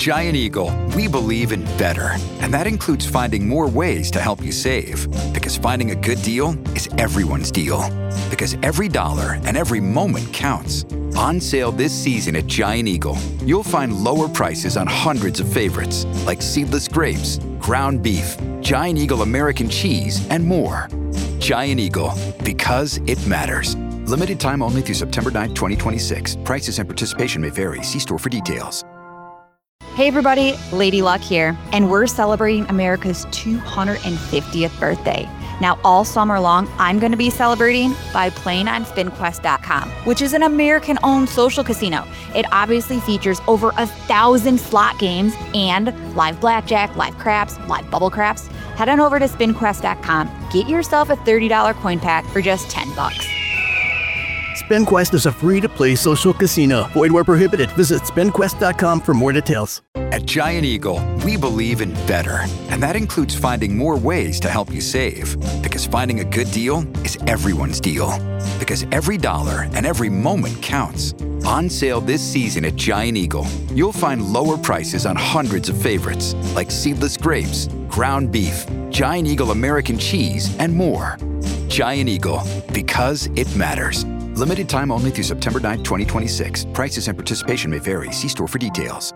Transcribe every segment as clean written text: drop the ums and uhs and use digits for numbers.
Giant Eagle, we believe in better. And that includes finding more ways to help you save. Because finding a good deal is everyone's deal. Because every dollar and every moment counts. On sale this season at Giant Eagle, you'll find lower prices on hundreds of favorites, like seedless grapes, ground beef, Giant Eagle American cheese, and more. Giant Eagle, because it matters. Limited time only through September 9, 2026. Prices and participation may vary. See store for details. Hey everybody, Lady Luck here, and we're celebrating America's 250th birthday. Now, all summer long, I'm going to be celebrating by playing on SpinQuest.com, which is an American-owned social casino. It obviously features over 1,000 slot games and live blackjack, live craps, live bubble craps. Head on over to SpinQuest.com. Get yourself a $30 coin pack for just $10. SpinQuest is a free-to-play social casino. Void where prohibited. Visit SpinQuest.com for more details. At Giant Eagle, we believe in better. And that includes finding more ways to help you save. Because finding a good deal is everyone's deal. Because every dollar and every moment counts. On sale this season at Giant Eagle, you'll find lower prices on hundreds of favorites, like seedless grapes, ground beef, Giant Eagle American cheese, and more. Giant Eagle, because it matters. Limited time only through September 9, 2026. Prices and participation may vary. See store for details.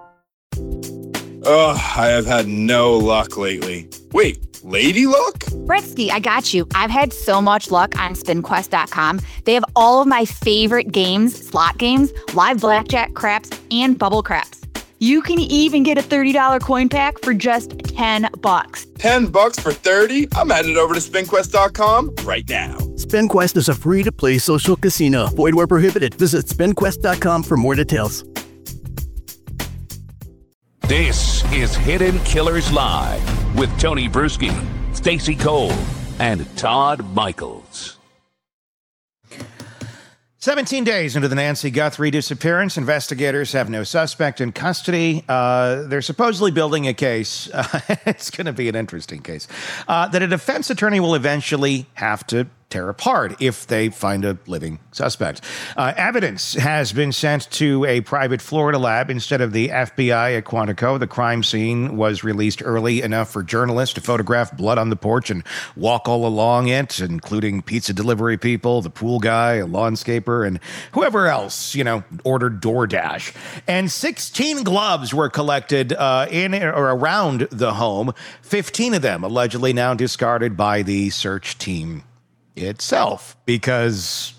I have had no luck lately. Wait, Lady Luck? Bretsky, I got you. I've had so much luck on SpinQuest.com. They have all of my favorite games, slot games, live blackjack, craps, and bubble craps. You can even get a $30 coin pack for just $10. $10 for 30? I'm headed over to SpinQuest.com right now. SpinQuest is a free-to-play social casino. Void where prohibited. Visit SpinQuest.com for more details. This is Hidden Killers Live with Tony Bruschi, Stacey Cole, and Todd Michaels. 17 days into the Nancy Guthrie disappearance, investigators have no suspect in custody. They're supposedly building a case. It's going to be an interesting case that a defense attorney will eventually have to tear apart if they find a living suspect. Evidence has been sent to a private Florida lab instead of the FBI at Quantico. The crime scene was released early enough for journalists to photograph blood on the porch and walk all along it, including pizza delivery people, the pool guy, a lawnscaper, and whoever else, ordered DoorDash. And 16 gloves were collected in or around the home, 15 of them allegedly now discarded by the search team itself, because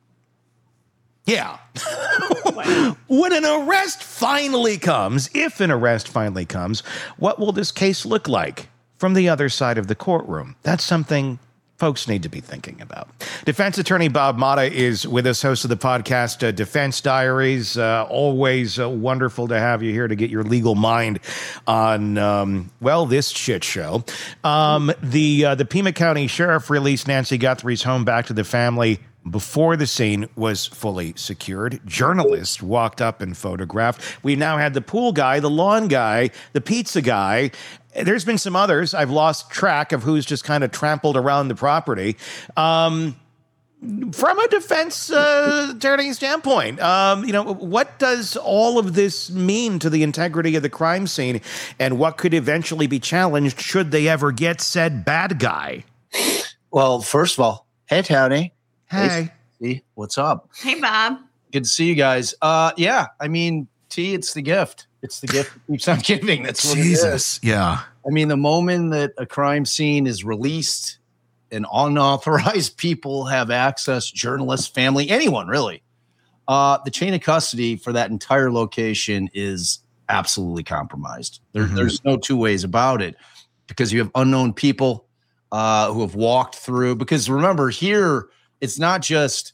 when an arrest finally comes, if an arrest finally comes, what will this case look like from the other side of the courtroom? That's something folks need to be thinking about. Defense attorney Bob Motta is with us, host of the podcast Defense Diaries. Always wonderful to have you here to get your legal mind on, this shit show. The Pima County Sheriff released Nancy Guthrie's home back to the family before the scene was fully secured. Journalists walked up and photographed. We now had the pool guy, the lawn guy, the pizza guy. There's been some others. I've lost track of who's just kind of trampled around the property. From a defense attorney standpoint, what does all of this mean to the integrity of the crime scene, and what could eventually be challenged should they ever get said bad guy? Well, first of all, hey, Tony. Hey. T, what's up? Hey, Bob. Good to see you guys. T, it's the gift. It's the gift that keeps on giving. That's what Jesus. it is. Yeah. The moment that a crime scene is released and unauthorized people have access, journalists, family, anyone really, the chain of custody for that entire location is absolutely compromised. There's no two ways about it, because you have unknown people who have walked through. Because remember, here, it's not just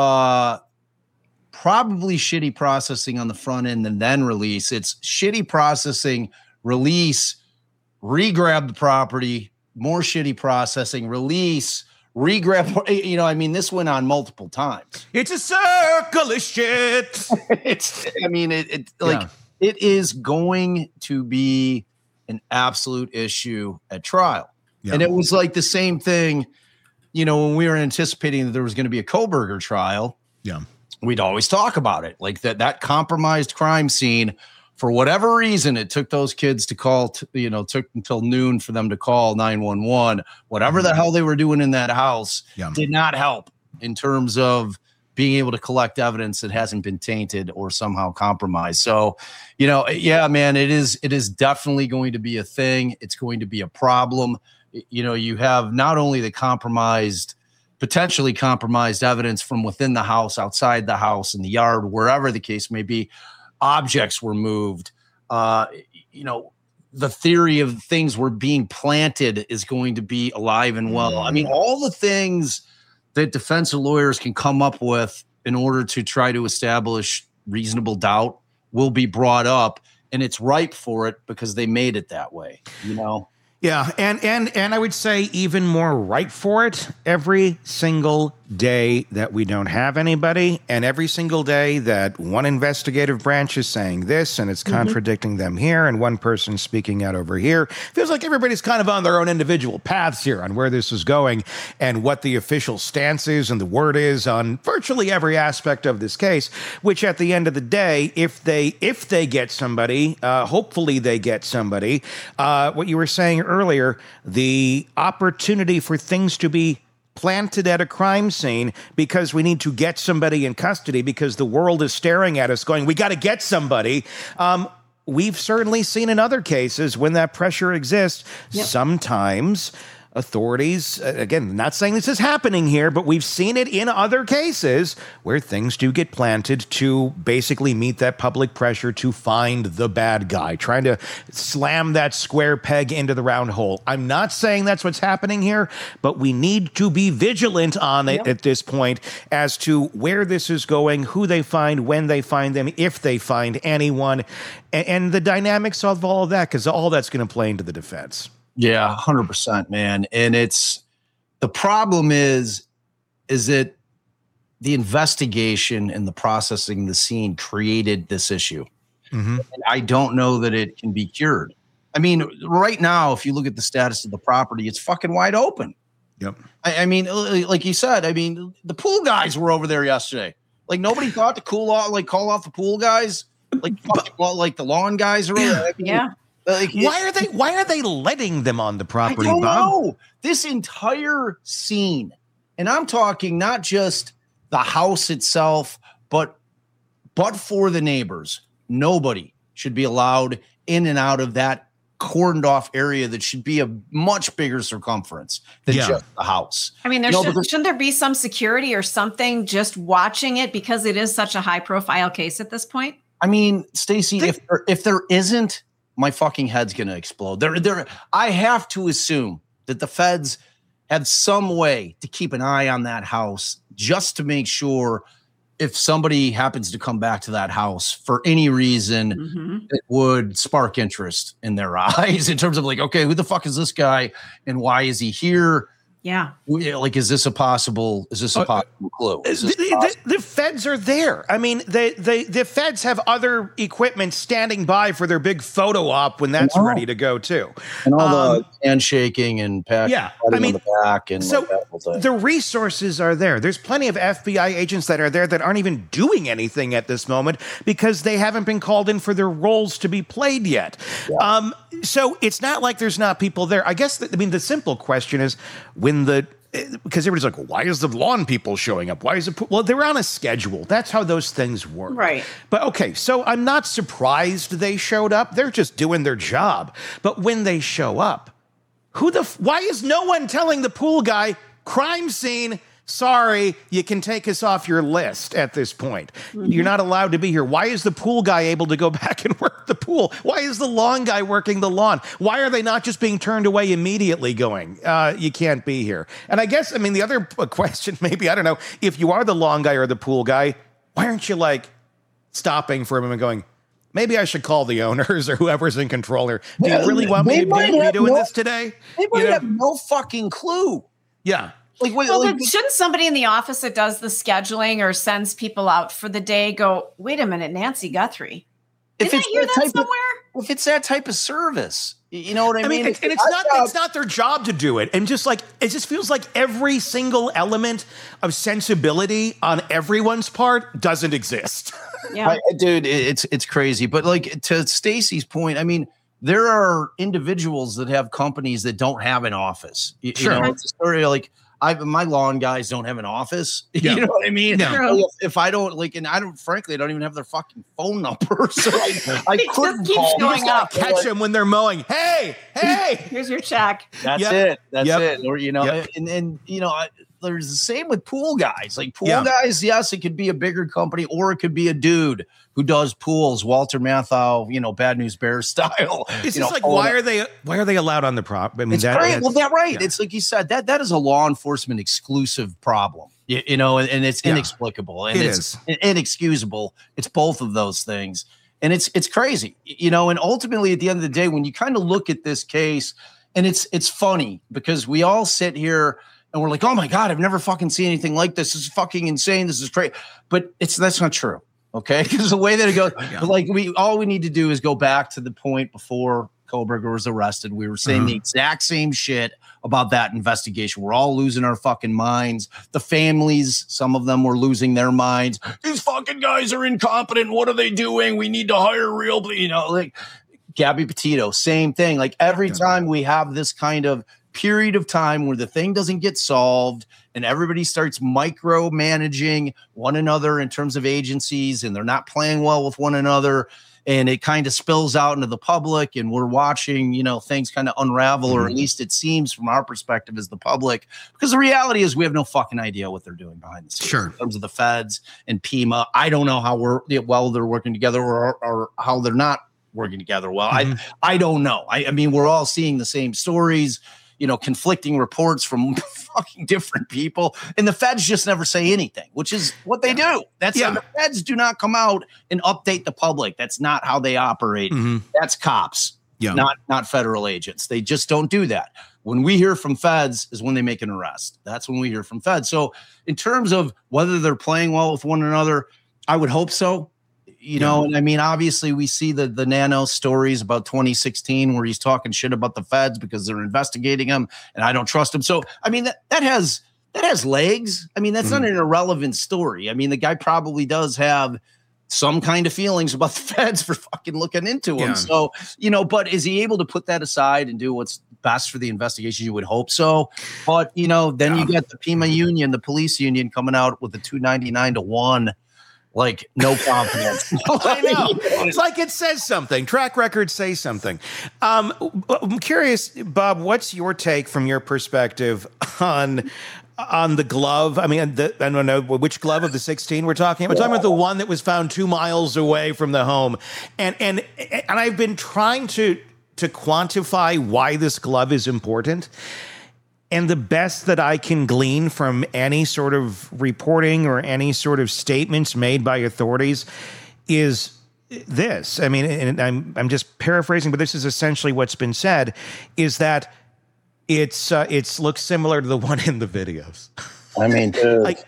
probably shitty processing on the front end and then release. It's shitty processing, release, re-grab the property, more shitty processing, release, re-grab. This went on multiple times. It's a circle of shit. It is going to be an absolute issue at trial. Yeah. And it was like the same thing, when we were anticipating that there was going to be a Kohberger trial. Yeah. We'd always talk about it, like that compromised crime scene For whatever reason, it took those kids to call, took until noon for them to call 911. Whatever the hell they were doing in that house did not help in terms of being able to collect evidence that hasn't been tainted or somehow compromised. So, man, it is definitely going to be a thing. It's going to be a problem. You have not only the potentially compromised evidence from within the house, outside the house, in the yard, wherever the case may be. Objects were moved. The theory of things were being planted is going to be alive and well. I mean, all the things that defense lawyers can come up with in order to try to establish reasonable doubt will be brought up, and it's ripe for it because they made it that way, Yeah, and I would say even more ripe for it every single day that we don't have anybody, and every single day that one investigative branch is saying this and it's contradicting them here, and one person speaking out over here. Feels like everybody's kind of on their own individual paths here on where this is going and what the official stance is and the word is on virtually every aspect of this case, which at the end of the day, if they get somebody, hopefully they get somebody, what you were saying earlier, the opportunity for things to be planted at a crime scene because we need to get somebody in custody because the world is staring at us going, we got to get somebody. We've certainly seen in other cases when that pressure exists, sometimes authorities, again, not saying this is happening here, but we've seen it in other cases where things do get planted to basically meet that public pressure to find the bad guy, trying to slam that square peg into the round hole. I'm not saying that's what's happening here, but we need to be vigilant on it at this point as to where this is going, who they find, when they find them, if they find anyone, and the dynamics of all of that, because all that's going to play into the defense. Yeah, 100%, man. And the problem is that the investigation and the processing of the scene created this issue. And I don't know that it can be cured. I mean, right now, if you look at the status of the property, it's fucking wide open. Yep. I mean, like you said, the pool guys were over there yesterday. Like nobody thought to call off the pool guys, like the lawn guys are over there. Yeah. Why are they letting them on the property, I don't Bob? know. This entire scene, and I'm talking not just the house itself, but for the neighbors, nobody should be allowed in and out of that cordoned off area that should be a much bigger circumference than just the house. I mean, shouldn't there be some security or something just watching it because it is such a high profile case at this point? I mean, Stacey, if there isn't, my fucking head's going to explode. I have to assume that the feds have some way to keep an eye on that house just to make sure if somebody happens to come back to that house for any reason, it would spark interest in their eyes in terms of like, okay, who the fuck is this guy and why is he here? Yeah. Like, is this a possible clue? The feds are there. I mean, the feds have other equipment standing by for their big photo op when that's ready to go too. And all the handshaking and patting on the back. And so like that whole thing. The resources are there. There's plenty of FBI agents that are there that aren't even doing anything at this moment because they haven't been called in for their roles to be played yet. Yeah. So it's not like there's not people there. I guess, the simple question is because everybody's like, well, why is the lawn people showing up? Why is it? Well, they're on a schedule. That's how those things work. Right. But okay, so I'm not surprised they showed up. They're just doing their job. But when they show up, why is no one telling the pool guy, crime scene, sorry, you can take us off your list at this point. You're not allowed to be here. Why is the pool guy able to go back and work the pool? Why is the lawn guy working the lawn? Why are they not just being turned away immediately going, you can't be here? And I guess, the other question, maybe, I don't know, if you are the lawn guy or the pool guy, why aren't you stopping for him and going, maybe I should call the owners or whoever's in control here. Do you really want me to be doing this today? They might have no fucking clue. Yeah. Shouldn't somebody in the office that does the scheduling or sends people out for the day go, wait a minute, Nancy Guthrie? Didn't I hear that somewhere? if it's that type of service, you know what I mean? And it's not their job to do it. And just like, it just feels like every single element of sensibility on everyone's part doesn't exist. Yeah. Dude, it's crazy. But like to Stacey's point, I mean, there are individuals that have companies that don't have an office. You know, it's a story like my lawn guys don't have an office. Yeah. You know what I mean? No. If I don't like, and I don't even have their fucking phone number. So I couldn't keeps call. going up. Catch them when they're mowing. Hey, Here's your check. That's it. That's it. Or, you know, and you know, there's the same with pool guys. Like pool guys, yes, it could be a bigger company or it could be a dude who does pools, Walter Matthau, you know, Bad News Bears style. It's just like, why are they allowed on the prop? I mean, it's great. Well, that's right. Yeah. It's like you said, that is a law enforcement exclusive problem, you know, and it's inexplicable and it's inexcusable. It's both of those things. And it's crazy, you know, and ultimately at the end of the day, when you kind of look at this case, and it's funny because we all sit here and we're like, oh my God, I've never fucking seen anything like this. This is fucking insane. This is crazy. But that's not true. Okay. Because the way that it goes, like all we need to do is go back to the point before Kohberger was arrested. We were saying the exact same shit about that investigation. We're all losing our fucking minds. The families, some of them were losing their minds. These fucking guys are incompetent. What are they doing? We need to hire real, you know, like Gabby Petito, same thing. Like every time we have this kind of period of time where the thing doesn't get solved and everybody starts micromanaging one another in terms of agencies and they're not playing well with one another and it kind of spills out into the public and we're watching, you know, things kind of unravel, or at least it seems from our perspective as the public, because the reality is we have no fucking idea what they're doing behind the scenes in terms of the feds and PEMA. I don't know how well they're working together or how they're not working together well. I don't know. I mean, we're all seeing the same stories, you know, conflicting reports from fucking different people. And the feds just never say anything, which is what they do. That's the feds do not come out and update the public. That's not how they operate. That's cops, not federal agents. They just don't do that. When we hear from feds is when they make an arrest. That's when we hear from feds. So in terms of whether they're playing well with one another, I would hope so. You know, and I mean, obviously we see the Nano stories about 2016 where he's talking shit about the feds because they're investigating him and I don't trust him. So, I mean, that has legs. I mean, that's not an irrelevant story. I mean, the guy probably does have some kind of feelings about the feds for fucking looking into him. So, you know, but is he able to put that aside and do what's best for the investigation? You would hope so. But, you know, then you get the PEMA union, the police union coming out with the 299-1. Like, no confidence. I know. It's like it says something. Track records say something. I'm curious, Bob, what's your take from your perspective on the glove? I mean, I don't know which glove of the 16 we're talking about. We're talking about the one that was found 2 miles away from the home. And I've been trying to quantify why this glove is important. And the best that I can glean from any sort of reporting or any sort of statements made by authorities is this. I mean, and I'm just paraphrasing, but this is essentially what's been said, is that it's looks similar to the one in the videos. I mean, dude.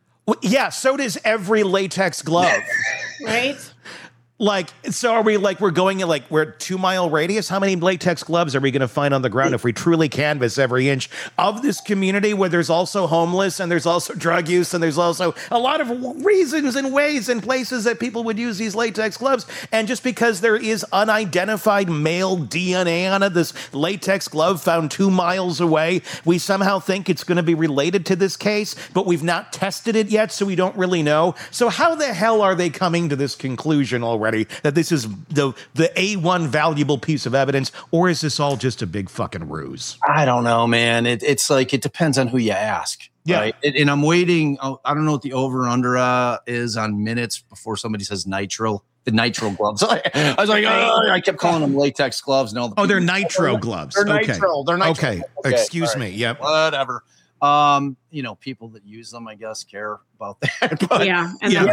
So does every latex glove. Right? Like, so are we like, we're going in like, we're at 2 mile radius? How many latex gloves are we going to find on the ground if we truly canvass every inch of this community where there's also homeless and there's also drug use and there's also a lot of reasons and ways and places that people would use these latex gloves? And just because there is unidentified male DNA on it, this latex glove found 2 miles away, we somehow think it's going to be related to this case, but we've not tested it yet, so we don't really know. So how the hell are they coming to this conclusion already that this is the A1 valuable piece of evidence, or is this all just a big fucking ruse? I don't know, man. It's like, it depends on who you ask. Yeah. Right? And I'm waiting. I don't know what the over under is on minutes before somebody says nitro. The nitro gloves. I was like, I kept calling them latex gloves. No, they're nitro gloves. They're nitro. They're nitro. Okay. Excuse me. Yep. Whatever. You know, people that use them, I guess, care about that. But,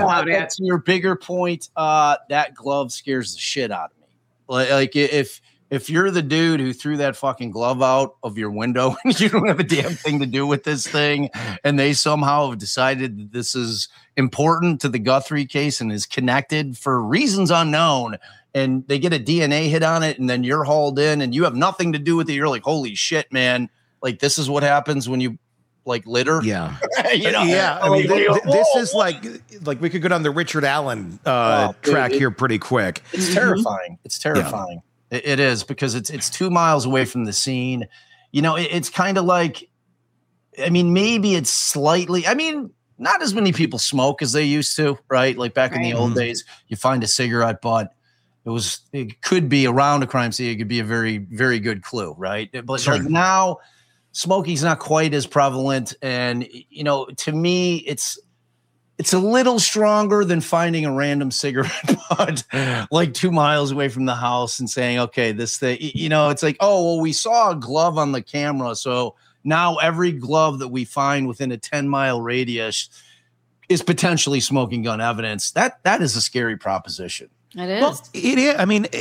to your bigger point, that glove scares the shit out of me. Like if if you're the dude who threw that fucking glove out of your window and you don't have a damn thing to do with this thing, and they somehow have decided that this is important to the Guthrie case and is connected for reasons unknown, and they get a DNA hit on it, and then you're hauled in and you have nothing to do with it, you're like, holy shit, man. Like, this is what happens when you like litter. Yeah. You know? Yeah. I mean, this is like we could go down the Richard Allen track here pretty quick. It's terrifying. It's terrifying. Yeah. It is, because it's 2 miles away from the scene. You know, it's kind of like, I mean, maybe it's slightly, I mean, not as many people smoke as they used to, right? Like back in the old days, you find a cigarette butt. It could be around a crime scene. It could be a very, very good clue, right? But like now, smoking's not quite as prevalent. And, you know, to me, it's a little stronger than finding a random cigarette butt like 2 miles away from the house and saying, okay, this thing, you know, it's like, oh, well, we saw a glove on the camera. So now every glove that we find within a 10-mile radius is potentially smoking gun evidence. That is a scary proposition. It is. Well, it is. I mean,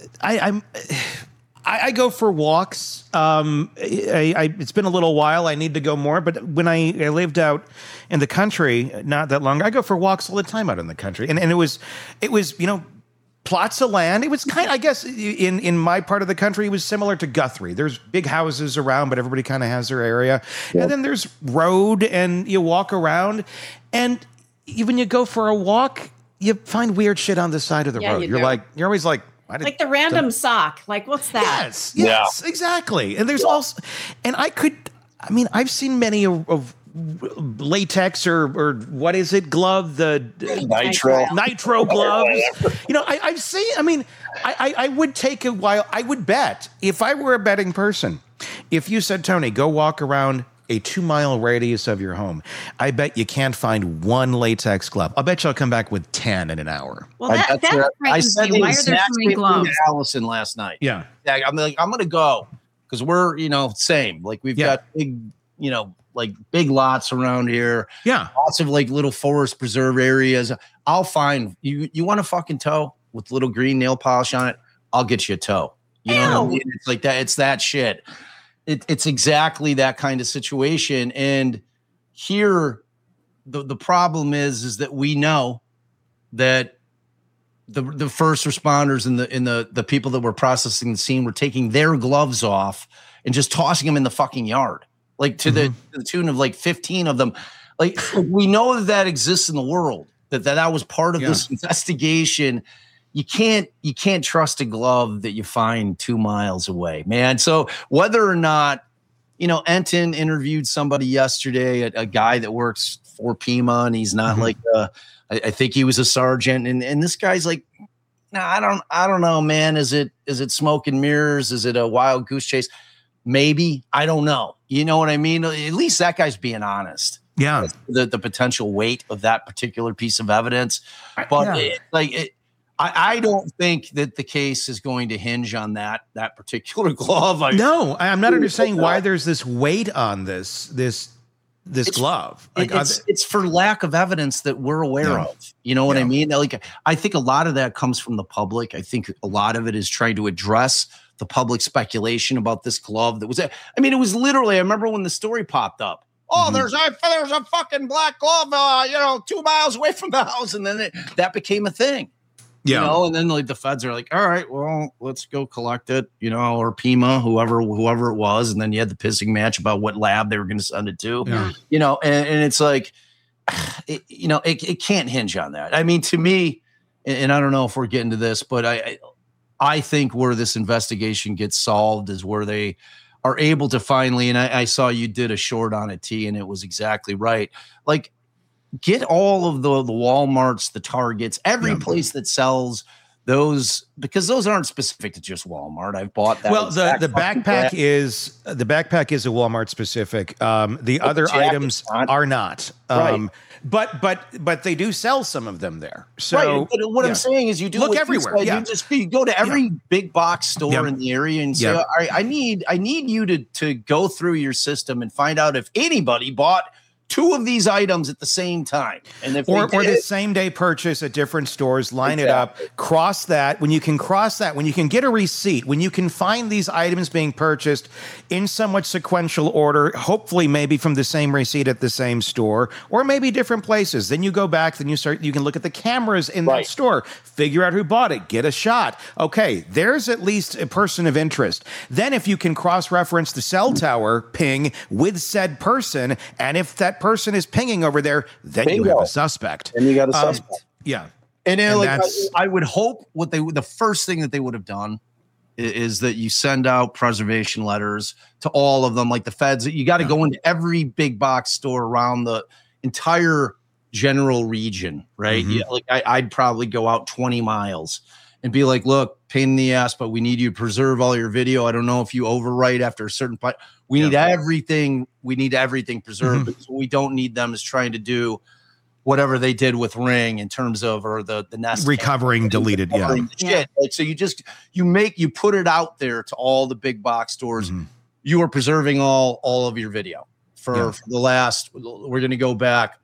I go for walks. It's been a little while. I need to go more. But when I lived out in the country not that long, I go for walks all the time out in the country. And it was, you know, plots of land. It was kind of, I guess, in my part of the country, it was similar to Guthrie. There's big houses around, but everybody kind of has their area. Yep. And then there's road, and you walk around. And when you go for a walk, you find weird shit on the side of the road. You're always like, like the random sock. Like, what's that? Yes, exactly. And there's also, and I've seen many of latex or what is it, glove, the nitro gloves. You know, I've seen, I mean, I would take a while. I would bet, if I were a betting person, if you said, Tony, go walk around a 2-mile radius of your home, I bet you can't find one latex glove. I'll bet you I'll come back with 10 in an hour. Well, I said why are there so many gloves? Allison last night. Yeah. I'm like, I'm going to go because we're, you know, same. Like we've got big, you know, like big lots around here. Yeah. Lots of like little forest preserve areas. I'll find you want a fucking toe with little green nail polish on it? I'll get you a toe. You know what I mean? It's like that. It's that shit. It's exactly that kind of situation. And here, the problem is that we know that the first responders and the people that were processing the scene were taking their gloves off and just tossing them in the fucking yard, like to the tune of like 15 of them. Like we know that exists in the world, that was part of this investigation. You can't trust a glove that you find 2 miles away, man. So whether or not, you know, Enton interviewed somebody yesterday, a guy that works for Pima, and he's not like I think he was a sergeant, and this guy's like, nah, I don't know, man. Is it smoke and mirrors? Is it a wild goose chase? Maybe. I don't know. You know what I mean? At least that guy's being honest. Yeah. The potential weight of that particular piece of evidence. But I don't think that the case is going to hinge on that particular glove. No, I'm not understanding why there's this weight on this glove. Like, it's for lack of evidence that we're aware of. You know what I mean? Like, I think a lot of that comes from the public. I think a lot of it is trying to address the public speculation about this glove that was. I mean, it was literally. I remember when the story popped up. Oh, there's a fucking black glove, 2 miles away from the house, and then that became a thing. Yeah. You know, and then like the feds are like, all right, well, let's go collect it, you know, or Pima, whoever it was. And then you had the pissing match about what lab they were going to send it to, you know, and it's like, it can't hinge on that. I mean, to me, and I don't know if we're getting to this, but I think where this investigation gets solved is where they are able to finally, and I saw you did a short on it, T, and it was exactly right. Like, get all of the Walmarts, the Targets, every place that sells those, because those aren't specific to just Walmart. I've bought that. Well, the backpack is a Walmart specific. The other items are not. Right. But they do sell some of them there. So right. But what I'm saying is, you do look everywhere. You go to every big box store in the area and say, all right, I need you to go through your system and find out if anybody bought two of these items at the same time. And if or the same day purchase at different stores, line it up, cross that. When you can get a receipt, when you can find these items being purchased in somewhat sequential order, hopefully maybe from the same receipt at the same store, or maybe different places, then you go back, then you can look at the cameras in that store, figure out who bought it, get a shot. Okay, there's at least a person of interest. Then if you can cross-reference the cell tower ping with said person, and if that person is pinging over there, then you have a suspect. And you got a suspect. Yeah. And I would hope the first thing that they would have done is that you send out preservation letters to all of them, like the feds. You got to go into every big box store around the entire general region, right? Mm-hmm. Yeah, like I'd probably go out 20 miles and be like, look, pain in the ass, but we need you to preserve all your video. I don't know if you overwrite after a certain point. We need everything. We need everything preserved. Because what we don't need them is trying to do whatever they did with Ring in terms of, or the Nest recovering deleted. Shit. Like, so you put it out there to all the big box stores. Mm-hmm. You are preserving all of your video for the last, we're going to go back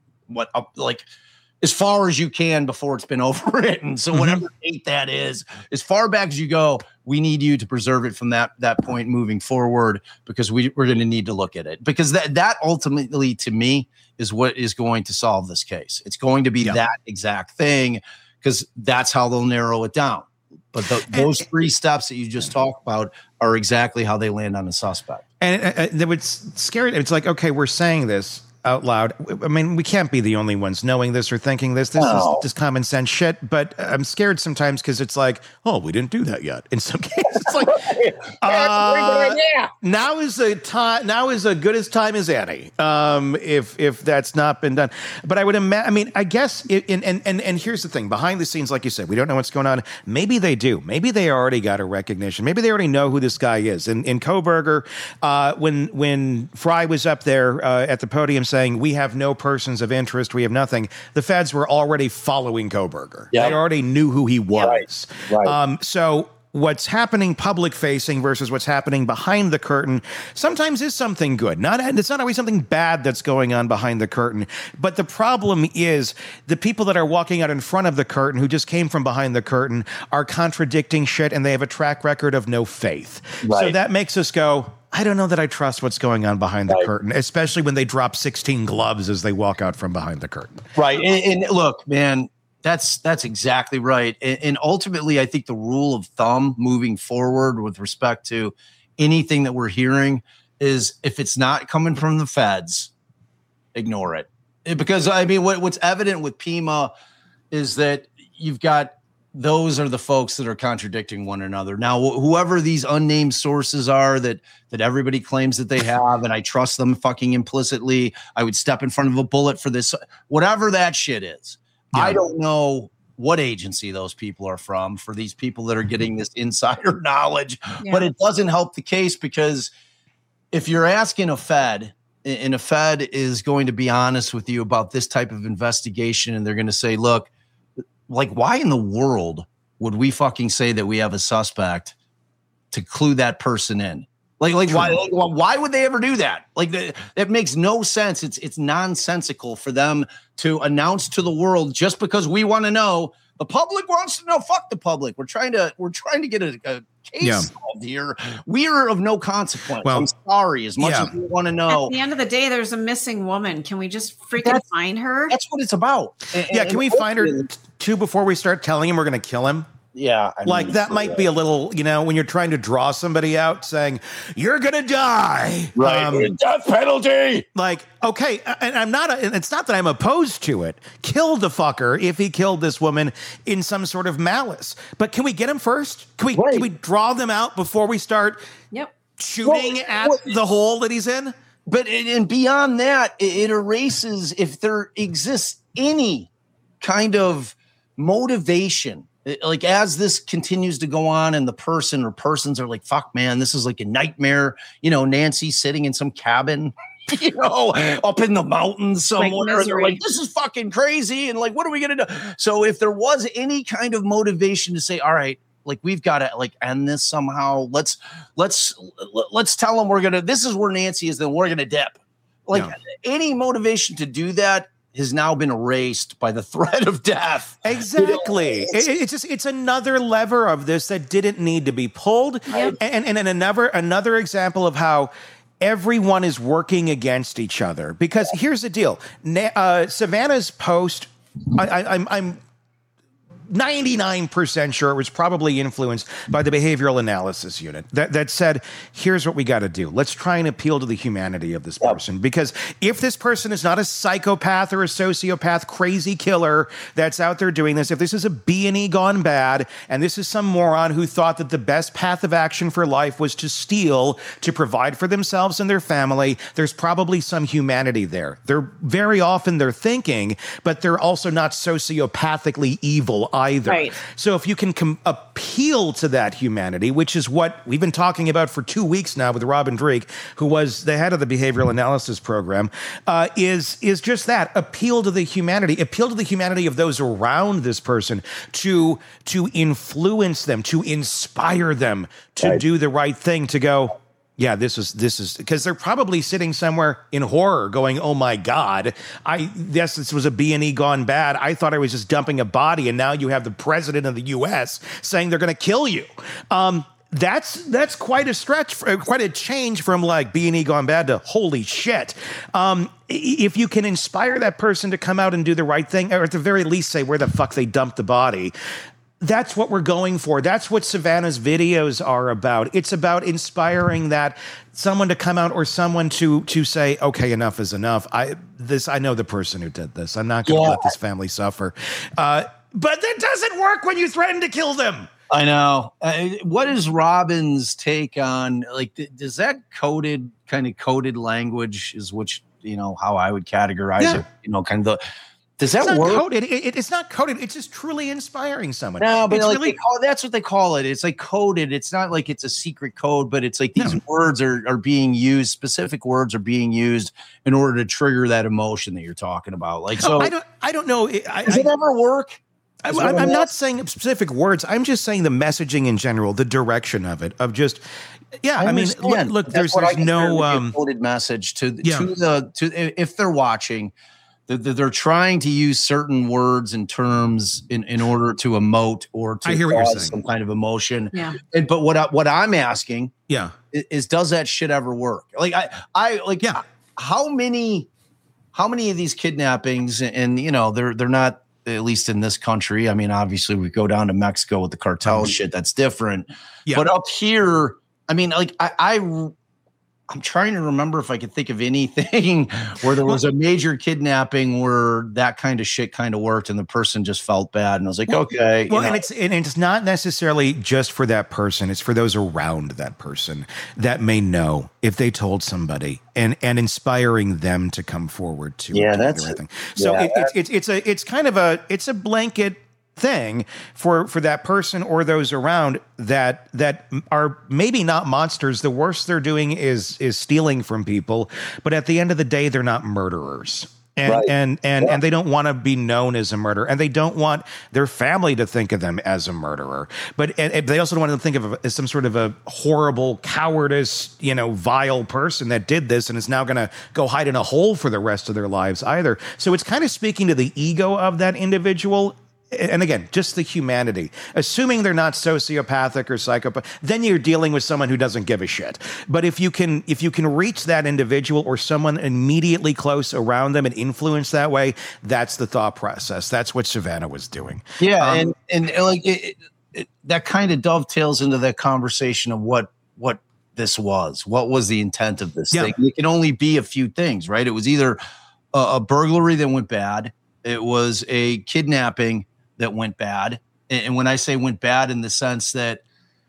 as far as you can before it's been overwritten. So whatever date that is, as far back as you go, we need you to preserve it from that point moving forward, because we're going to need to look at it, because that ultimately to me is what is going to solve this case. It's going to be that exact thing, because that's how they'll narrow it down. But those three steps that you just talked about are exactly how they land on a suspect. And what's scary, it's like, okay, we're saying this out loud. I mean, we can't be the only ones knowing this or thinking this. This is just common sense shit. But I'm scared sometimes because it's like, oh, we didn't do that yet. In some cases, it's like, now is a good as time as any. If that's not been done, but I would imagine. I mean, I guess. And here's the thing: behind the scenes, like you said, we don't know what's going on. Maybe they do. Maybe they already got a recognition. Maybe they already know who this guy is. And in Kohberger, when Fry was up there at the podium saying, we have no persons of interest, we have nothing, the feds were already following Kohberger. They already knew who he was. Right. So what's happening public facing versus what's happening behind the curtain sometimes is something good. It's not always something bad that's going on behind the curtain. But the problem is the people that are walking out in front of the curtain, who just came from behind the curtain, are contradicting shit, and they have a track record of no faith. Right. So that makes us go, I don't know that I trust what's going on behind the curtain, especially when they drop 16 gloves as they walk out from behind the curtain. Right. And look, man, that's exactly right. And ultimately, I think the rule of thumb moving forward with respect to anything that we're hearing is, if it's not coming from the feds, ignore it. Because, I mean, what's evident with Pima is that you've got, those are the folks that are contradicting one another. Now, whoever these unnamed sources are that everybody claims that they have, and I trust them fucking implicitly, I would step in front of a bullet for this, whatever that shit is. Yeah. I don't know what agency those people are from, for these people that are getting this insider knowledge, but it doesn't help the case, because if you're asking a Fed, and a Fed is going to be honest with you about this type of investigation, and they're going to say, look, like, why in the world would we fucking say that we have a suspect to clue that person in? Why would they ever do that? Like, that makes no sense. It's nonsensical for them to announce to the world, just because we want to know. The public wants to know. Fuck the public. We're trying to get a case solved here. We are of no consequence. Well, I'm sorry. As much as we want to know. At the end of the day, there's a missing woman. Can we just freaking find her? That's what it's about. Can we find her too before we start telling him we're going to kill him? Yeah. That might be a little, when you're trying to draw somebody out saying, you're going to die. Right. Death penalty. Like, okay. And it's not that I'm opposed to it. Kill the fucker if he killed this woman in some sort of malice. But can we get him first? Can we draw them out before we start shooting at the hole that he's in? But and beyond that, it erases, if there exists any kind of motivation, like, as this continues to go on and the person or persons are like, fuck, man, this is like a nightmare. Nancy sitting in some cabin, up in the mountains somewhere. They're like, this is fucking crazy. And like, what are we going to do? So if there was any kind of motivation to say, all right, like, we've got to like end this somehow. Let's tell them this is where Nancy is. Then we're going to dip. Like, any motivation to do that has now been erased by the threat of death. Exactly. It's another lever of this that didn't need to be pulled. Yep. And another example of how everyone is working against each other. Because here's the deal. Savannah's post, I'm 99% sure it was probably influenced by the behavioral analysis unit that said, here's what we got to do. Let's try and appeal to the humanity of this person. Because if this person is not a psychopath or a sociopath, crazy killer that's out there doing this, if this is a B&E gone bad, and this is some moron who thought that the best path of action for life was to steal, to provide for themselves and their family, there's probably some humanity there. Very often they're thinking, but they're also not sociopathically evil either. Right. So if you can appeal to that humanity, which is what we've been talking about for 2 weeks now with Robin Drake, who was the head of the behavioral analysis program, is just that, appeal to the humanity of those around this person, to influence them, to inspire them to do the right thing, to go, yeah, this is because they're probably sitting somewhere in horror going, oh my God, this was a B&E gone bad. I thought I was just dumping a body, and now you have the president of the US saying they're going to kill you. That's quite a stretch, quite a change from like B&E gone bad to holy shit. If you can inspire that person to come out and do the right thing, or at the very least say where the fuck they dumped the body, that's what we're going for. That's what Savannah's videos are about. It's about inspiring that someone to come out, or someone to say, okay, enough is enough. I know the person who did this. I'm not going to let this family suffer. But that doesn't work when you threaten to kill them. I know. What is Robin's take on, like, does that coded language is which, how I would categorize it, kind of the... Does that work? Coded. It's not coded. It's just truly inspiring someone. No, but like that's what they call it. It's like coded. It's not like it's a secret code, but it's like these words are being used. Specific words are being used in order to trigger that emotion that you're talking about. Like, so I don't know. Does it ever work? I'm not saying specific words. I'm just saying the messaging in general, the direction of it, of just. Yeah, I mean, look. There's no coded message to if they're watching. They're trying to use certain words and terms in order to emote or to cause some kind of emotion. Yeah. But what I'm asking, is does that shit ever work? Like how many of these kidnappings, and they're not, at least in this country. I mean, obviously we go down to Mexico with the cartel shit, that's different. Yeah. But up here, I mean, like I'm trying to remember if I could think of anything where there was a major kidnapping where that kind of shit kind of worked and the person just felt bad. And I was like, okay. Well, and it's not necessarily just for that person. It's for those around that person that may know if they told somebody, and inspiring them to come forward to that's the right thing. So it's kind of a blanket thing for that person or those around that are maybe not monsters. The worst they're doing is stealing from people, but at the end of the day, they're not murderers. And they don't want to be known as a murderer, and they don't want their family to think of them as a murderer. But they also don't want to think of as some sort of a horrible cowardice, vile person that did this and is now going to go hide in a hole for the rest of their lives either. So it's kind of speaking to the ego of that individual. And again, just the humanity. Assuming they're not sociopathic or psychopath, then you're dealing with someone who doesn't give a shit. But if you can reach that individual or someone immediately close around them and influence that way, that's the thought process. That's what Savannah was doing. Yeah, and like that kind of dovetails into that conversation of what this was. What was the intent of this thing? It can only be a few things, right? It was either a burglary that went bad. It was a kidnapping that went bad. And when I say went bad, in the sense that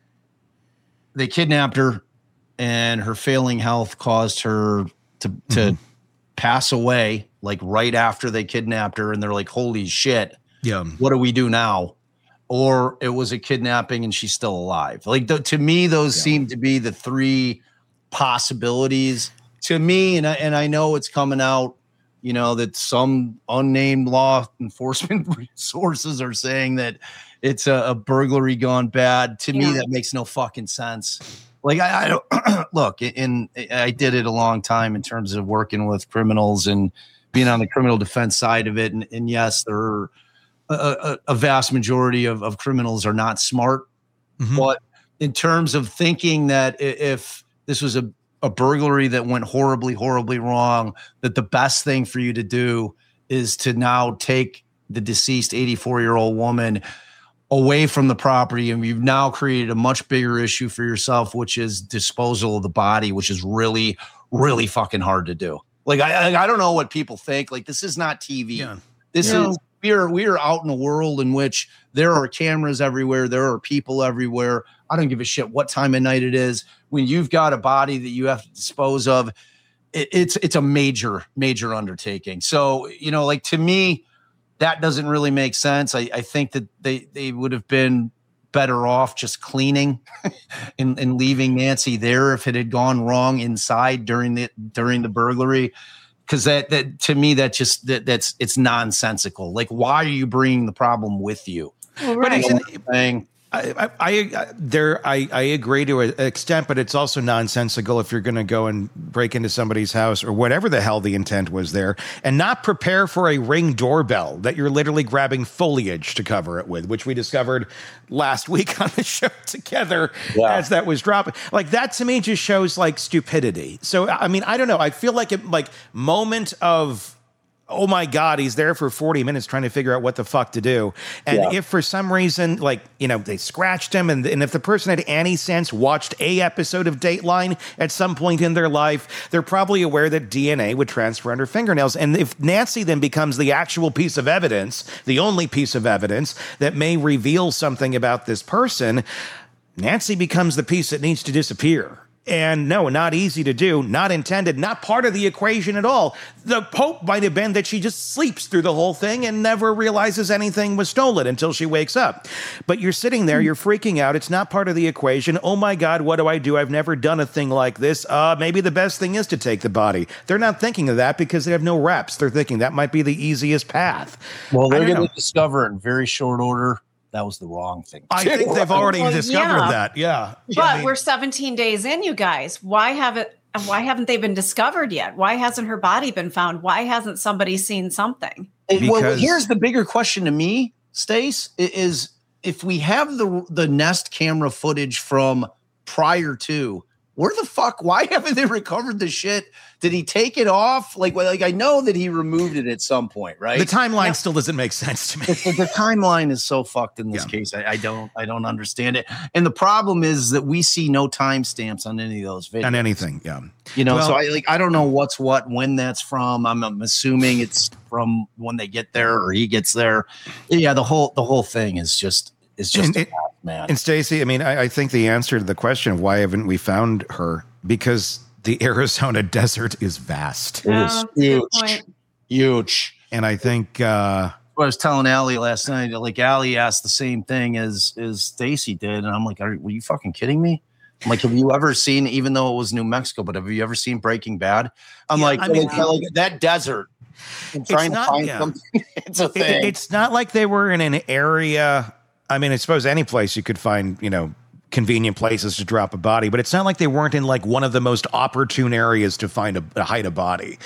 they kidnapped her and her failing health caused her to pass away, like right after they kidnapped her, and they're like, holy shit, what do we do now? Or it was a kidnapping and she's still alive. Like to me, those seem to be the three possibilities to me. And I know it's coming out, that some unnamed law enforcement sources are saying that it's a burglary gone bad. To me, that makes no fucking sense. Like I don't look, I did it a long time in terms of working with criminals and being on the criminal defense side of it. And yes, there are a vast majority of criminals are not smart. Mm-hmm. But in terms of thinking that if this was a burglary that went horribly, horribly wrong, that the best thing for you to do is to now take the deceased 84-year-old woman away from the property, and you've now created a much bigger issue for yourself, which is disposal of the body, which is really, really fucking hard to do. Like I don't know what people think. Like, this is not TV. Yeah. This is we are out in a world in which there are cameras everywhere. There are people everywhere. I don't give a shit what time of night it is. When you've got a body that you have to dispose of, it's a major, major undertaking. So, like, to me, that doesn't really make sense. I think that they would have been better off just cleaning and leaving Nancy there if it had gone wrong inside during the burglary. Because that to me, that's it's nonsensical. Like, why are you bringing the problem with you? Right. I agree to an extent, but it's also nonsensical if you're going to go and break into somebody's house or whatever the hell the intent was there and not prepare for a Ring doorbell that you're literally grabbing foliage to cover it with, which we discovered last week on the show together as that was dropping. Like, that to me just shows like stupidity. So, I mean, I don't know. I feel like moment of, oh my God, he's there for 40 minutes trying to figure out what the fuck to do. And if for some reason, they scratched him, and if the person had any sense, watched a episode of Dateline at some point in their life, they're probably aware that DNA would transfer under fingernails. And if Nancy then becomes the actual piece of evidence, the only piece of evidence that may reveal something about this person, Nancy becomes the piece that needs to disappear. And no, not easy to do, not intended, not part of the equation at all. The hope might have been that she just sleeps through the whole thing and never realizes anything was stolen until she wakes up. But you're sitting there, you're freaking out. It's not part of the equation. Oh my God, what do I do? I've never done a thing like this. Maybe the best thing is to take the body. They're not thinking of that because they have no reps. They're thinking that might be the easiest path. Well, they're going to discover in very short order that was the wrong thing. I think they've already discovered that. Yeah. But we're 17 days in, you guys. Why haven't they been discovered yet? Why hasn't her body been found? Why hasn't somebody seen something? Well, here's the bigger question to me, Stace, is if we have the Nest camera footage from prior to, where the fuck, why haven't they recovered the shit? Did he take it off? Like I know that he removed it at some point, right? The timeline still doesn't make sense to me. The timeline is so fucked in this case. I don't understand it. And the problem is that we see no timestamps on any of those videos. On anything, yeah. So I don't know what's what, when that's from. I'm assuming it's from when they get there or he gets there. Yeah, the whole thing is just man. And Stacey, I mean, I think the answer to the question of why haven't we found her, because the Arizona desert is vast. It is huge. And I think I was telling Allie last night, like, Allie asked the same thing as Stacey did, and I'm like, were you fucking kidding me? I'm like, have you ever seen, even though it was New Mexico, but have you ever seen Breaking Bad? I'm like that desert. And trying to find something. It's a thing. It's not like they were in an area. I mean, I suppose any place you could find, convenient places to drop a body, but it's not like they weren't in like one of the most opportune areas to hide a body,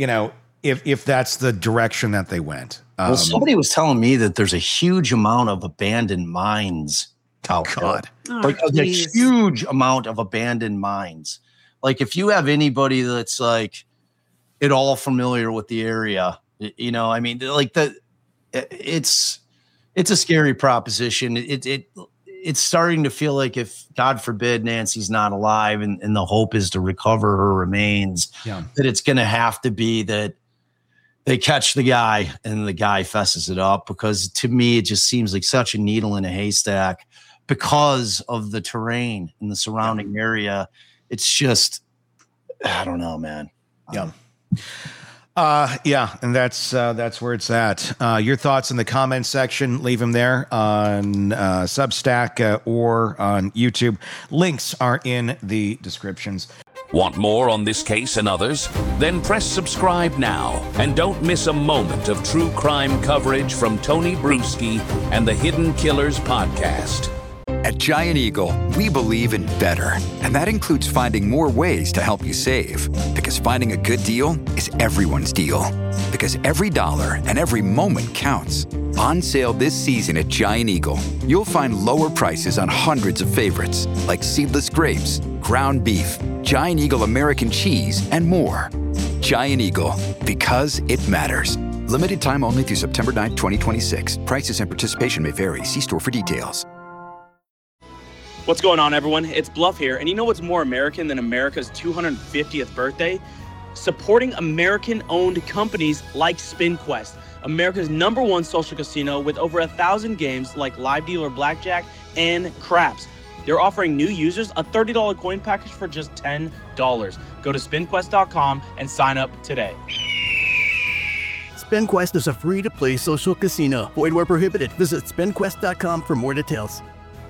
if that's the direction that they went. Well, somebody was telling me that there's a huge amount of abandoned mines out there. Like a huge amount of abandoned mines. Like, if you have anybody that's like at all familiar with the area, I mean, like it's a scary proposition. It's starting to feel like, if God forbid Nancy's not alive and the hope is to recover her remains, that it's going to have to be that they catch the guy and the guy fesses it up, because to me, it just seems like such a needle in a haystack because of the terrain in the surrounding area. It's just, I don't know, man. And that's where it's at. Your thoughts in the comments section, leave them there on Substack or on YouTube. Links are in the descriptions. Want more on this case and others? Then press subscribe now and don't miss a moment of true crime coverage from Tony Bruschi and the Hidden Killers podcast. At Giant Eagle, we believe in better, and that includes finding more ways to help you save. Because finding a good deal is everyone's deal. Because every dollar and every moment counts. On sale this season at Giant Eagle, you'll find lower prices on hundreds of favorites like seedless grapes, ground beef, Giant Eagle American cheese, and more. Giant Eagle, because it matters. Limited time only through September 9, 2026. Prices and participation may vary. See store for details. What's going on, everyone? It's Bluff here, and you know what's more American than America's 250th birthday? Supporting American-owned companies like SpinQuest, America's #1 social casino with over 1,000 games like Live Dealer Blackjack and Craps. They're offering new users a $30 coin package for just $10. Go to SpinQuest.com and sign up today. SpinQuest is a free-to-play social casino. Void where prohibited. Visit SpinQuest.com for more details.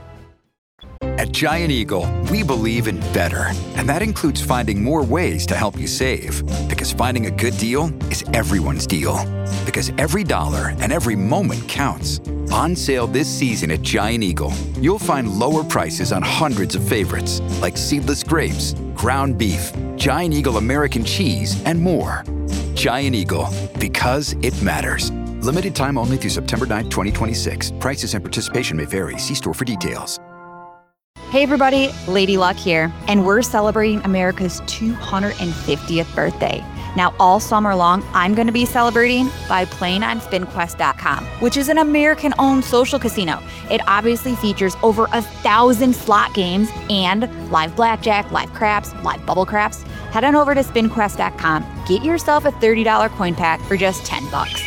At Giant Eagle, we believe in better, and that includes finding more ways to help you save. Because finding a good deal is everyone's deal. Because every dollar and every moment counts. On sale this season at Giant Eagle, you'll find lower prices on hundreds of favorites like seedless grapes, ground beef, Giant Eagle American cheese, and more. Giant Eagle, because it matters. Limited time only through September 9, 2026. Prices and participation may vary. See store for details. Hey everybody, Lady Luck here, and we're celebrating America's 250th birthday. Now all summer long, I'm going to be celebrating by playing on SpinQuest.com, which is an American-owned social casino. It obviously features over 1,000 slot games and live blackjack, live craps, live bubble craps. Head on over to SpinQuest.com, get yourself a $30 coin pack for just $10.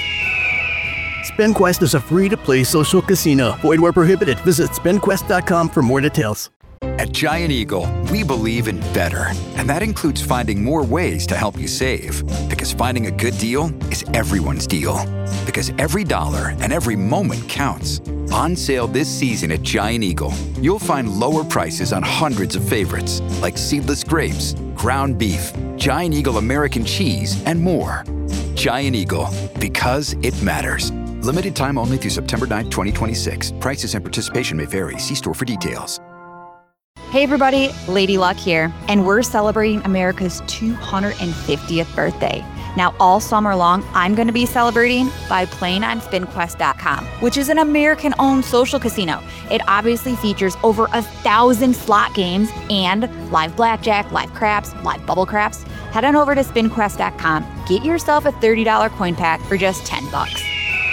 SpinQuest is a free-to-play social casino. Void where prohibited. Visit SpinQuest.com for more details. At Giant Eagle, we believe in better, and that includes finding more ways to help you save. Because finding a good deal is everyone's deal. Because every dollar and every moment counts. On sale this season at Giant Eagle, you'll find lower prices on hundreds of favorites like seedless grapes, ground beef, Giant Eagle American cheese, and more. Giant Eagle, because it matters. Limited time only through September 9, 2026. Prices and participation may vary. See store for details. Hey everybody, Lady Luck here, and we're celebrating America's 250th birthday. Now all summer long, I'm going to be celebrating by playing on SpinQuest.com, which is an American-owned social casino. It obviously features over 1,000 slot games and live blackjack, live craps, live bubble craps. Head on over to SpinQuest.com, get yourself a $30 coin pack for just $10.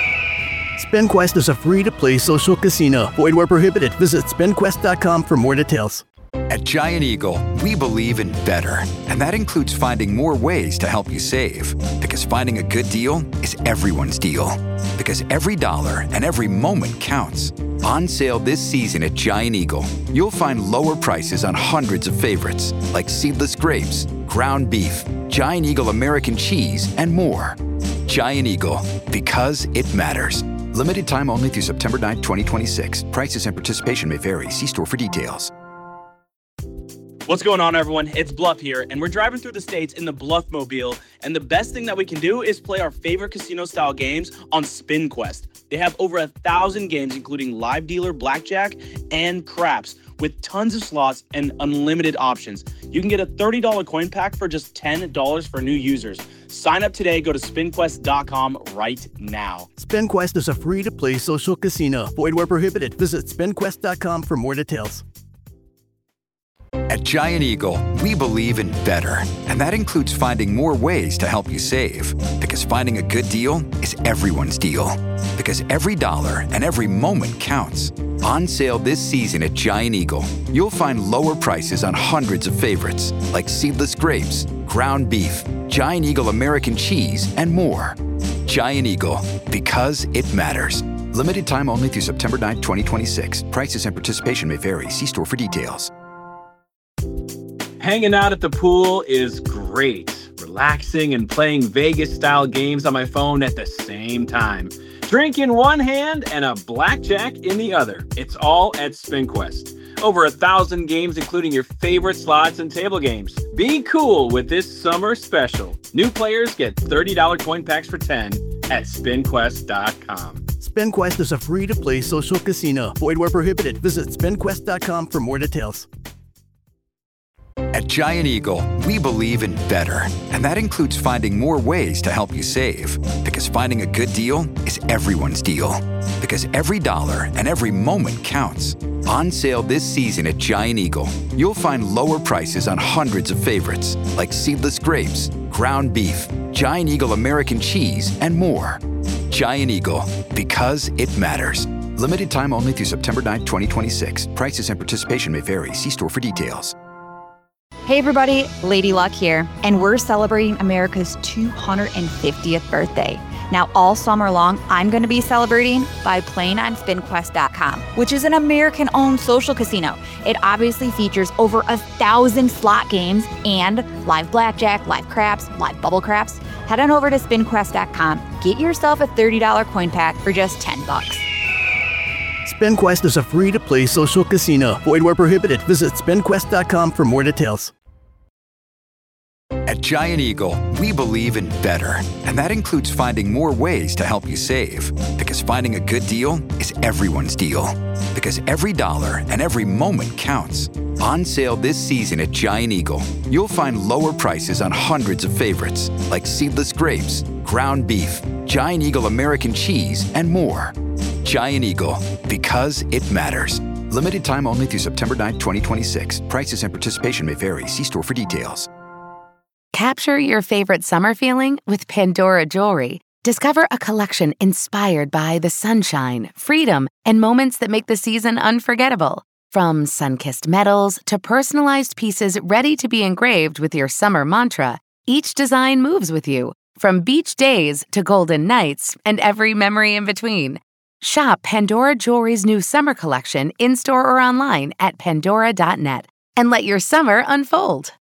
SpinQuest is a free-to-play social casino. Void where prohibited. Visit SpinQuest.com for more details. At Giant Eagle, we believe in better, and that includes finding more ways to help you save. Because finding a good deal is everyone's deal. Because every dollar and every moment counts. On sale this season at Giant Eagle, you'll find lower prices on hundreds of favorites like seedless grapes, ground beef, Giant Eagle American cheese, and more. Giant Eagle, because it matters. Limited time only through September 9, 2026. Prices and participation may vary. See store for details. What's going on, everyone? It's Bluff here, and we're driving through the states in the Bluff Mobile, and the best thing that we can do is play our favorite casino-style games on SpinQuest. They have over 1,000 games, including Live Dealer Blackjack and Craps, with tons of slots and unlimited options. You can get a $30 coin pack for just $10 for new users. Sign up today. Go to SpinQuest.com right now. SpinQuest is a free-to-play social casino. Void where prohibited. Visit SpinQuest.com for more details. At Giant Eagle, we believe in better, and that includes finding more ways to help you save. Because finding a good deal is everyone's deal. Because every dollar and every moment counts. On sale this season at Giant Eagle, you'll find lower prices on hundreds of favorites like seedless grapes, ground beef, Giant Eagle American cheese, and more. Giant Eagle, because it matters. Limited time only through September 9, 2026. Prices and participation may vary. See store for details. Hanging out at the pool is great. Relaxing and playing Vegas-style games on my phone at the same time. Drink in one hand and a blackjack in the other. It's all at SpinQuest. Over 1,000 games, including your favorite slots and table games. Be cool with this summer special. New players get $30 coin packs for $10 at SpinQuest.com. SpinQuest is a free-to-play social casino. Void where prohibited. Visit SpinQuest.com for more details. At Giant Eagle, we believe in better, and that includes finding more ways to help you save. Because finding a good deal is everyone's deal. Because every dollar and every moment counts. On sale this season at Giant Eagle, you'll find lower prices on hundreds of favorites, like seedless grapes, ground beef, Giant Eagle American cheese, and more. Giant Eagle, because it matters. Limited time only through September 9, 2026. Prices and participation may vary. See store for details. Hey everybody, Lady Luck here, and we're celebrating America's 250th birthday. Now all summer long, I'm going to be celebrating by playing on SpinQuest.com, which is an American-owned social casino. It obviously features over 1,000 slot games and live blackjack, live craps, live bubble craps. Head on over to SpinQuest.com, get yourself a $30 coin pack for just $10. SpinQuest is a free-to-play social casino. Void where prohibited. Visit SpinQuest.com for more details. At Giant Eagle, we believe in better, and that includes finding more ways to help you save. Because finding a good deal is everyone's deal. Because every dollar and every moment counts. On sale this season at Giant Eagle, you'll find lower prices on hundreds of favorites, like seedless grapes, ground beef, Giant Eagle American cheese, and more. Giant Eagle, because it matters. Limited time only through September 9, 2026. Prices and participation may vary. See store for details. Capture your favorite summer feeling with Pandora Jewelry. Discover a collection inspired by the sunshine, freedom, and moments that make the season unforgettable. From sun-kissed metals to personalized pieces ready to be engraved with your summer mantra, each design moves with you, from beach days to golden nights and every memory in between. Shop Pandora Jewelry's new summer collection in-store or online at pandora.net and let your summer unfold.